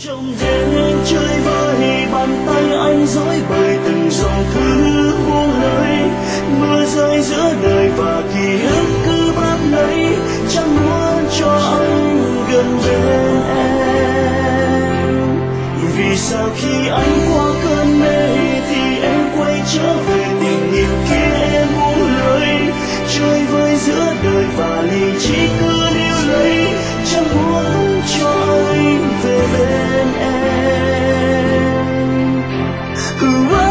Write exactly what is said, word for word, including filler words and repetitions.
Trong đêm chơi vơi bàn tay anh dối bời từng dòng thư buông lơi, mưa rơi giữa đời và ký ức cứ bám lấy, chẳng muốn cho anh gần bên em. Vì sao khi anh qua cơn mê thì em quay trở về tình yêu kia em buông lơi, chơi vơi giữa đời và lý trí cứ níu lấy, chẳng muốn cho anh về bên em.